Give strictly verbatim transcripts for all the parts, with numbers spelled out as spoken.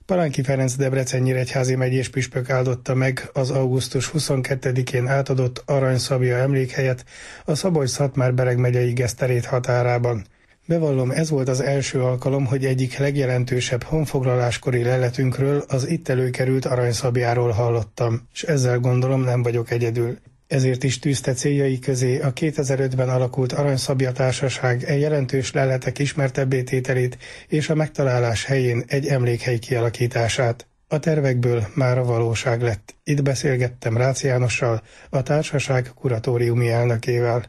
Palánki Ferenc Debrecen-Nyíregyházi megyés püspök áldotta meg az augusztus huszonkettedikén átadott Arany-Szabja emlékhelyet a Szabolcs-Szatmár-Bereg megyei Geszterét határában. Bevallom, ez volt az első alkalom, hogy egyik legjelentősebb honfoglaláskori leletünkről, az itt előkerült Arany-Szabjáról hallottam, és ezzel gondolom nem vagyok egyedül. Ezért is tűzte céljai közé a kétezer-ötben alakult Arany-Szabja Társaság e jelentős leletek ismertebbé tételét és a megtalálás helyén egy emlékhely kialakítását. A tervekből már a valóság lett. Itt beszélgettem Rácz Jánossal, a társaság kuratóriumi elnökével.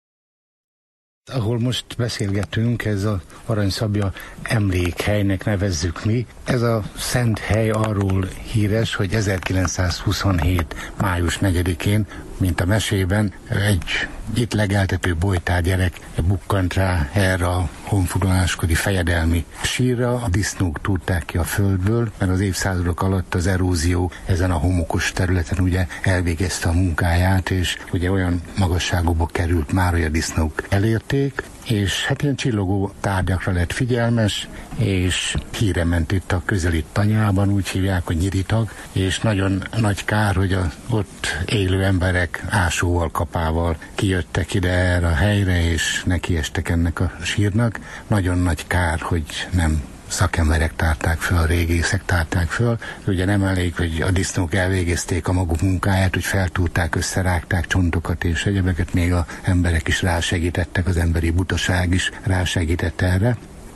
Ahol most beszélgetünk, ez az Arany-Szabja emlékhelynek nevezzük mi. Ez a szent hely arról híres, hogy ezerkilencszázhuszonhét. május negyedikén, mint a mesében, egy itt legeltető bojtár gyerek bukkant rá erre a honfoglaláskori fejedelmi sírra. A disznók túrták ki a földből, mert az évszázadok alatt az erózió ezen a homokos területen ugye elvégezte a munkáját, és ugye olyan magasságokba került már, hogy a disznók elérték, és hát ilyen csillogó tárgyakra lett figyelmes, és híre ment itt a közeli tanyában, úgy hívják, hogy Nyiritag, és nagyon nagy kár, hogy az ott élő emberek ásóval, kapával kijöttek ide erre a helyre, és nekiestek ennek a sírnak. Nagyon nagy kár, hogy nem szakemberek tárták föl, régészek tárták föl. Ugye nem elég, hogy a disznók elvégezték a maguk munkáját, hogy feltúrták, összerágták csontokat és egyebeket, még az emberek is rásegítettek, az emberi butaság is rásegített erre.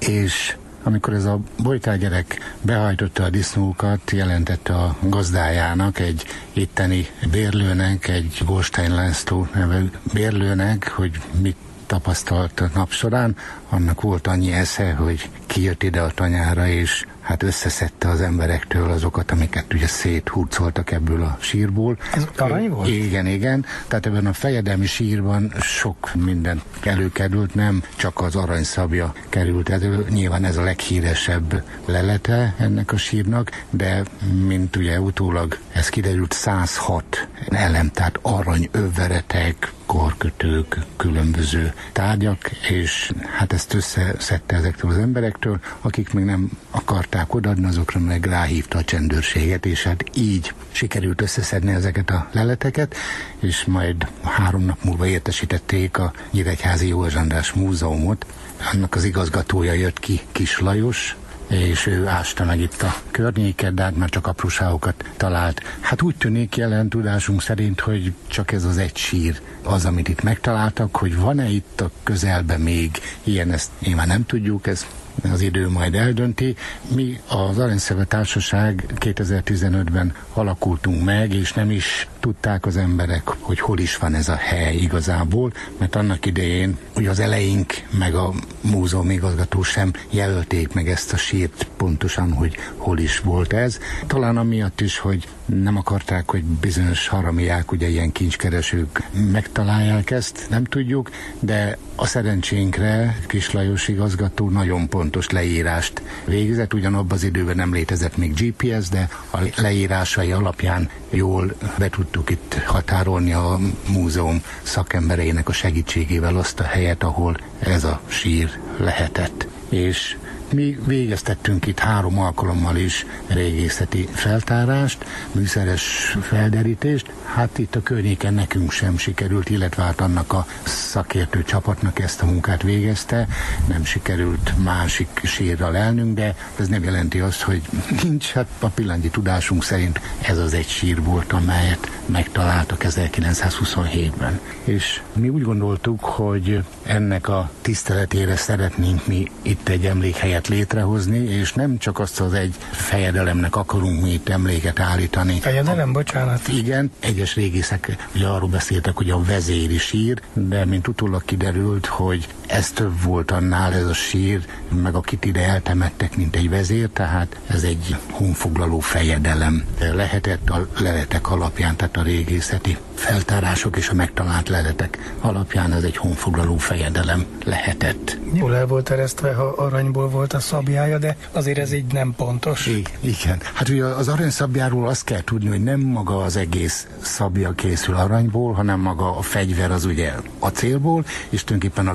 És amikor ez a bojtárgyerek behajtotta a disznókat, jelentette a gazdájának, egy itteni bérlőnek, egy Goldstein László nevű bérlőnek, hogy mit tapasztalt a nap során, annak volt annyi esze, hogy kijött ide a tanyára, és hát összeszedte az emberektől azokat, amiket ugye széthurcoltak ebből a sírból. Ez arany volt? Igen, igen. Tehát ebben a fejedelmi sírban sok minden előkerült, nem csak az Arany-Szabja került elő. Nyilván ez a leghíresebb lelete ennek a sírnak, de mint ugye utólag ez kiderült, száz hat elem, tehát aranyövveretek, karkötők, különböző tárgyak, és hát ezt összeszedte ezektől az emberektől, akik még nem akarták odaadni, azokra meg ráhívta a csendőrséget, és hát így sikerült összeszedni ezeket a leleteket, és majd három nap múlva értesítették a Nyíregyházi József András Múzeumot. Annak az igazgatója jött ki, Kis Lajos, és ő ásta meg itt a környéket, de hát már csak apróságokat talált. Hát úgy tűnik jelen tudásunk szerint, hogy csak ez az egy sír az, amit itt megtaláltak, hogy van-e itt a közelben még ilyen, ezt nyilván nem tudjuk, ez az idő majd eldönti. Mi az Arany-Szabja Társaság kétezer-tizenötben alakultunk meg, és nem is tudták az emberek, hogy hol is van ez a hely igazából, mert annak idején ugye az eleink meg a múzeum igazgató sem jelölték meg ezt a sírt pontosan, hogy hol is volt ez. Talán amiatt is, hogy nem akarták, hogy bizonyos haramiák, ugye ilyen kincskeresők megtalálják ezt, nem tudjuk, de a szerencsénkre Kis Lajos igazgató nagyon pontos leírást végzett, ugyanabban az időben nem létezett még gé pé es, de a leírásai alapján jól be tudtuk itt határolni a múzeum szakembereinek a segítségével azt a helyet, ahol ez a sír lehetett. És mi végeztettünk itt három alkalommal is régészeti feltárást, műszeres felderítést. Hát itt a környéken nekünk sem sikerült, illetve hát annak a szakértő csapatnak ezt a munkát végezte. Nem sikerült másik sírral elnünk, de ez nem jelenti azt, hogy nincs. Hát a pillanatnyi tudásunk szerint ez az egy sír volt, amelyet megtaláltak ezerkilencszázhuszonhétben. És mi úgy gondoltuk, hogy ennek a tiszteletére szeretnénk mi itt egy emlékhelyet létrehozni, és nem csak azt az egy fejedelemnek akarunk mi itt emléket állítani. Fejedelem, bocsánat. Igen, egyes régészek ugye arról beszéltek, hogy a vezéri sír, de mint utólag kiderült, hogy ez több volt annál, ez a sír, meg akit ide eltemettek, mint egy vezér, tehát ez egy honfoglaló fejedelem lehetett a leletek alapján, tehát a régészeti feltárások és a megtalált leletek alapján ez egy honfoglaló fejedelem lehetett. Jól el volt eresztve, ha aranyból volt a szabjája, de azért ez így nem pontos. I- igen. Hát ugye az aranyszabjáról azt kell tudni, hogy nem maga az egész szabja készül aranyból, hanem maga a fegyver az ugye acélból, és tulajdonképpen a veretek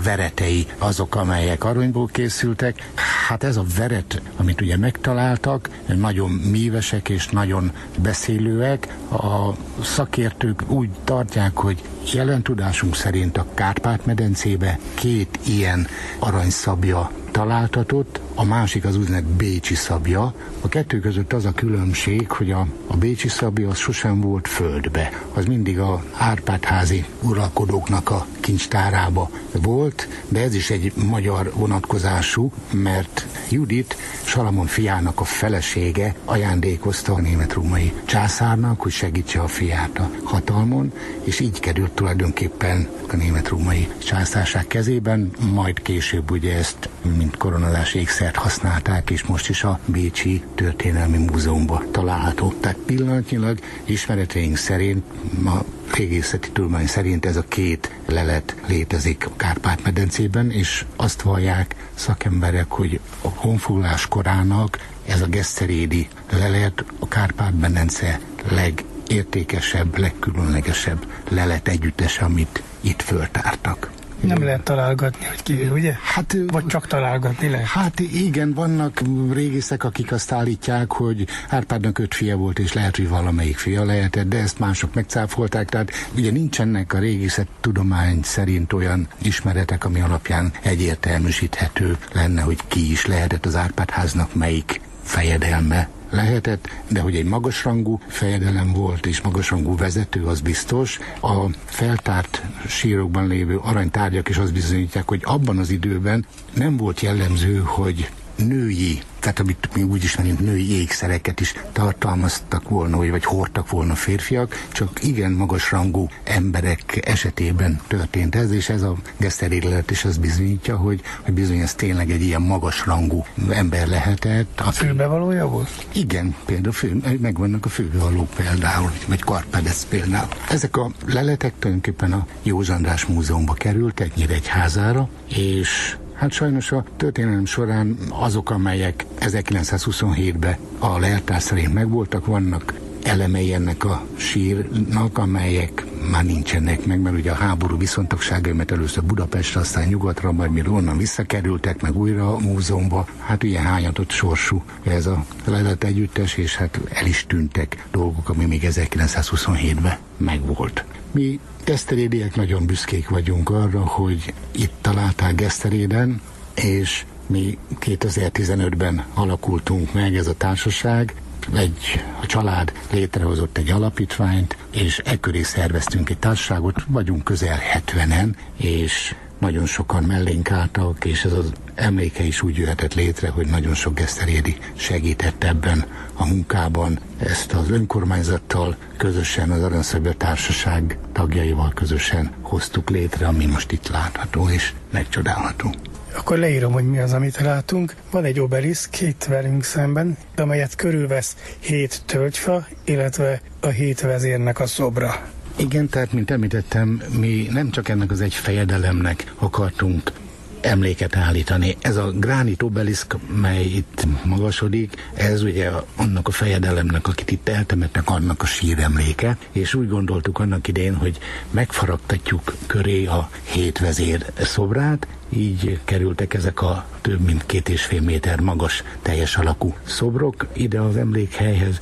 emlékei azok, amelyek aranyból készültek. Hát ez a veret, amit ugye megtaláltak, nagyon mívesek és nagyon beszélőek. A szakértők úgy tartják, hogy jelen tudásunk szerint a Kárpát-medencébe két ilyen aranyszabja találtatott, a másik az úgynevezett bécsi szabja. A kettő között az a különbség, hogy a, a bécsi szabja az sosem volt földbe. Az mindig a Árpád-házi uralkodóknak a kincstárába volt, de ez is egy magyar vonatkozású, mert Judit, Salamon fiának a felesége ajándékozta a német-római császárnak, hogy segítse a fiát a hatalmon, és így került tulajdonképpen a német-római császárság kezében, majd később ugye ezt mint koronazási ékszert használták, és most is a Bécsi Történelmi Múzeumban található. Tehát pillanatnyilag ismereteink szerint, a régészeti tudomány szerint ez a két lelet létezik a Kárpát-medencében, és azt vallják szakemberek, hogy a honfoglalás korának ez a geszterédi lelet a Kárpát-medence legértékesebb, legkülönlegesebb lelet együttese, amit itt föltártak. Nem lehet találgatni, hogy ki, ugye? Hát, vagy csak találgatni lehet? Hát igen, vannak régészek, akik azt állítják, hogy Árpádnak öt fia volt, és lehet, hogy valamelyik fia lehetett, de ezt mások megcáfolták, tehát ugye nincsenek a régészet tudomány szerint olyan ismeretek, ami alapján egyértelműsíthető lenne, hogy ki is lehetett az Árpád-háznak melyik fejedelme lehetett, de hogy egy magasrangú fejedelem volt, és magasrangú vezető, az biztos. A feltárt sírokban lévő aranytárgyak is azt bizonyítják, hogy abban az időben nem volt jellemző, hogy női, tehát amit mi úgy ismerünk, női ékszereket is tartalmaztak volna, vagy hordtak volna férfiak, csak igen magasrangú emberek esetében történt ez, és ez a geszterélet is azt bizonyítja, hogy, hogy bizony ez tényleg egy ilyen magasrangú ember lehetett. A főbevalója volt? Igen, például fő, megvannak a főbevalók például, vagy Karpedesz például. Ezek a leletek tulajdonképpen a József András Múzeumba kerültek, Nyíregyházára, és hát sajnos a történelem során azok, amelyek ezerkilencszázhuszonhétben a leltár szerint megvoltak, vannak elemei ennek a sírnak, amelyek már nincsenek meg, mert ugye a háború viszontagságai, mert először Budapestre, aztán nyugatra, majd mire onnan visszakerültek, meg újra a múzeumba. Hát ilyen hányatott sorsú ez a lelet együttes, és hát el is tűntek dolgok, ami még ezerkilencszázhuszonhétben megvolt. Mi geszterédiek nagyon büszkék vagyunk arra, hogy itt találták Geszteréden, és mi kétezer-tizenötben alakultunk meg, ez a társaság. Egy, a család létrehozott egy alapítványt, és ekköré szerveztünk egy társaságot, vagyunk közel hetvenen, és nagyon sokan mellénk álltak, és ez az emléke is úgy jöhetett létre, hogy nagyon sok geszterédi segített ebben a munkában. Ezt az önkormányzattal közösen, az Aranyszabja Társaság tagjaival közösen hoztuk létre, ami most itt látható és megcsodálható. Akkor leírom, hogy mi az, amit látunk. Van egy obeliszk itt velünk szemben, amelyet körülvesz hét tölgyfa, illetve a hét vezérnek a szobra. Igen, tehát, mint említettem, mi nem csak ennek az egy fejedelemnek akartunk emléket állítani. Ez a gránit obeliszk, mely itt magasodik, ez ugye annak a fejedelemnek, akit itt eltemetnek, annak a síremléke, és úgy gondoltuk annak idején, hogy megfaragtatjuk köré a hét vezér szobrát, így kerültek ezek a több mint két és fél méter magas teljes alakú szobrok ide az emlékhelyhez,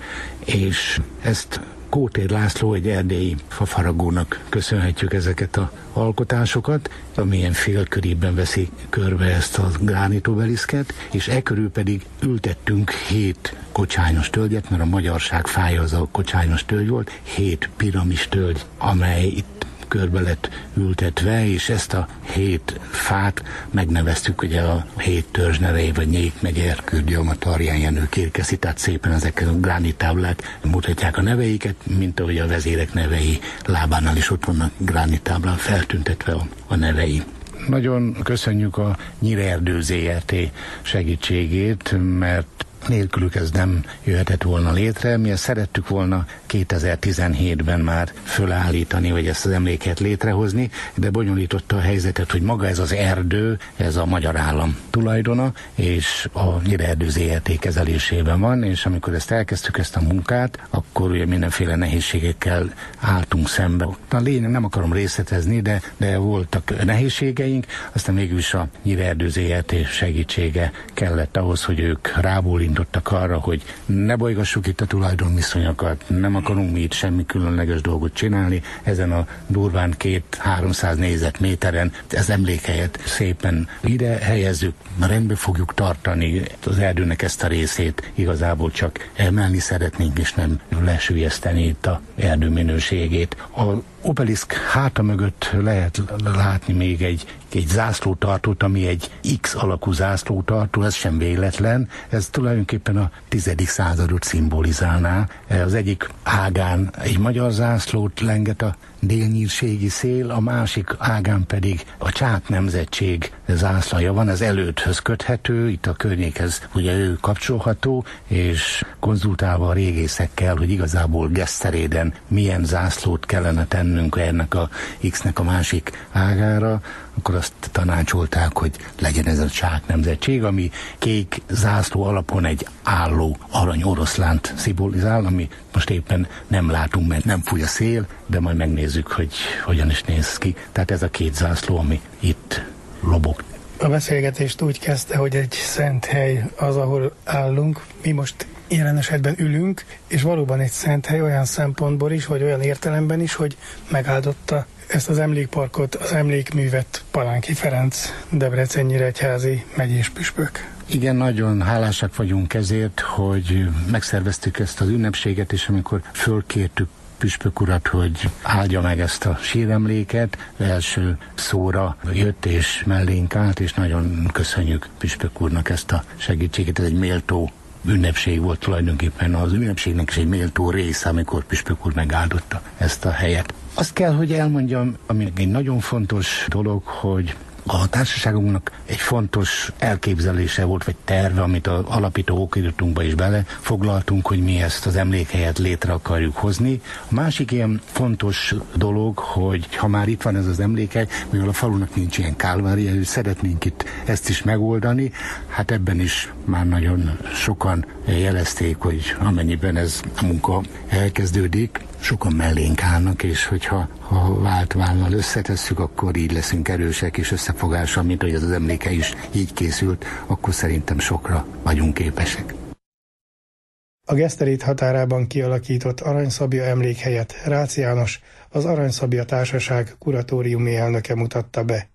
és ezt Kótér László, egy erdélyi fafaragónak köszönhetjük ezeket az alkotásokat, amilyen félkörében veszi körbe ezt a gránit obeliszket, és e körül pedig ültettünk hét kocsányos tölgyet, mert a magyarság fája az a kocsányos tölgy volt, hét piramis tölgy, amely itt körbe lett ültetve, és ezt a hét fát megneveztük ugye a hét törzs nevei, vagy Nyék megye, Erkő, Gyalma, Tarján Jenő, Kirkeszi, tehát szépen ezek a gránittáblák mutatják a neveiket, mint ahogy a vezérek nevei lábánál is ott vannak gránittáblán feltüntetve a, a nevei. Nagyon köszönjük a Nyírerdő zé er té segítségét, mert nélkülük ez nem jöhetett volna létre. Mi ezt szerettük volna kétezer-tizenhétben már fölállítani, vagy ezt az emléket létrehozni, de bonyolította a helyzetet, hogy maga ez az erdő, ez a magyar állam tulajdona, és a Nyírerdő zé er té kezelésében van, és amikor ezt elkezdtük, ezt a munkát, akkor ugye mindenféle nehézségekkel álltunk szembe. A lényeg, nem akarom részletezni, de, de voltak nehézségeink, aztán végül is a Nyírerdő zé er té segítsége kellett ahhoz, hogy ők rábólintottak arra, hogy ne bolygassuk itt a tulajdonviszonyokat, nem akarunk mi itt semmi különleges dolgot csinálni, ezen a durván két-háromszáz négyzetméteren az emlékhelyet szépen ide helyezzük, rendbe fogjuk tartani az erdőnek ezt a részét, igazából csak emelni szeretnénk, és nem lesüllyeszteni itt a erdő minőségét. A obeliszk háta mögött lehet látni még egy, egy zászlótartót, ami egy X alakú zászlótartó, ez sem véletlen, ez tulajdonképpen a tizedik századot szimbolizálná. Az egyik ágán egy magyar zászlót lenget a délnyírségi szél, a másik ágán pedig a Csák nemzetség zászlaja van, ez elődhöz köthető, itt a környékhez ugye ő kapcsolható, és konzultálva a régészekkel, hogy igazából Geszteréden milyen zászlót kellene tennünk ennek a X-nek a másik ágára, akkor azt tanácsolták, hogy legyen ez a Csák nemzetség, ami kék zászló alapon egy álló arany oroszlánt szimbolizál, ami most éppen nem látunk, mert nem fúj a szél, de majd megnézzük, hogy hogyan is néz ki. Tehát ez a két zászló, ami itt lobog. A beszélgetést úgy kezdte, hogy egy szent hely az, ahol állunk. Mi most jelen esetben ülünk, és valóban egy szent hely olyan szempontból is, vagy olyan értelemben is, hogy megáldotta ezt az emlékparkot, az emlékművet Palánki Ferenc, Debrecen-Nyíregyházi megyés püspök. Igen, nagyon hálásak vagyunk ezért, hogy megszerveztük ezt az ünnepséget, és amikor fölkértük püspök urat, hogy áldja meg ezt a síremléket, első szóra jött és mellénk állt, és nagyon köszönjük püspök úrnak ezt a segítséget. Ez egy méltó ünnepség volt tulajdonképpen, az ünnepségnek is egy méltó része, amikor püspök úr megáldotta ezt a helyet. Azt kell, hogy elmondjam, ami egy nagyon fontos dolog, hogy a társaságunknak egy fontos elképzelése volt, vagy terve, amit az alapító okiratunkba is belefoglaltunk, hogy mi ezt az emlékhelyet létre akarjuk hozni. A másik ilyen fontos dolog, hogy ha már itt van ez az emlékhely, mivel a falunak nincs ilyen kálvária, hogy szeretnénk itt ezt is megoldani, hát ebben is már nagyon sokan jelezték, hogy amennyiben ez a munka elkezdődik, sokan mellénk állnak, és hogyha ha vált vállal összetesszük, akkor így leszünk erősek és összefogással, mint hogy ez az emléke is így készült, akkor szerintem sokra vagyunk képesek. A Geszterét határában kialakított Aranyszabja emlékhelyet Rácz János, az Aranyszabja Társaság kuratóriumi elnöke mutatta be.